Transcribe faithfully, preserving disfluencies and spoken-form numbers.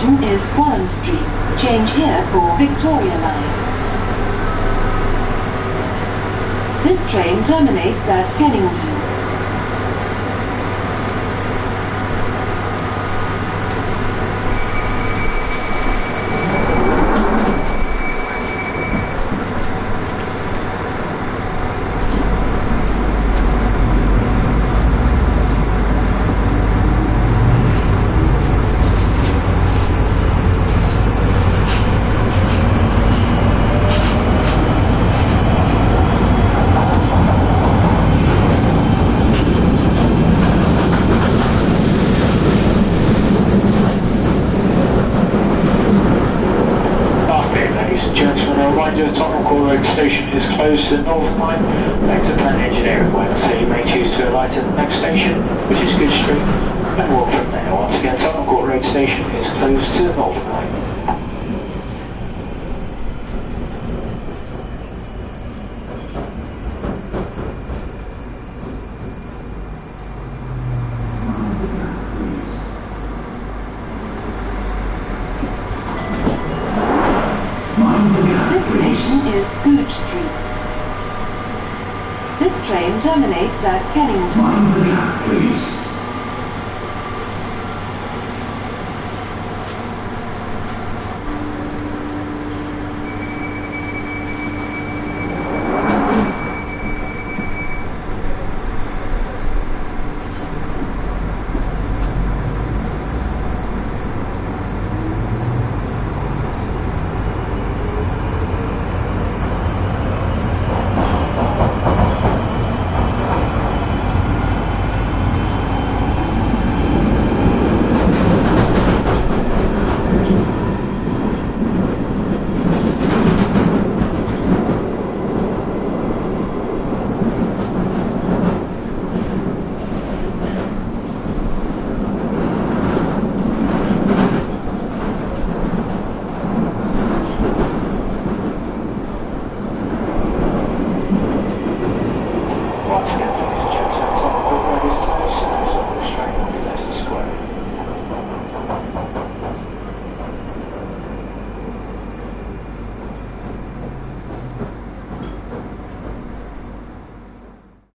station is Warren Street. Change here for Victoria Line. This train terminates at Kennington. Tottenham Court Road station is closed to the Northern Line. Thanks to Plan Engineering Work, so you may choose to alight at the next station, which is Good Street, and walk from there. Once again, Tottenham Court Road station is closed to the Northern Line. Is Good Street. This train terminates at Kennington. Mind the gap, please.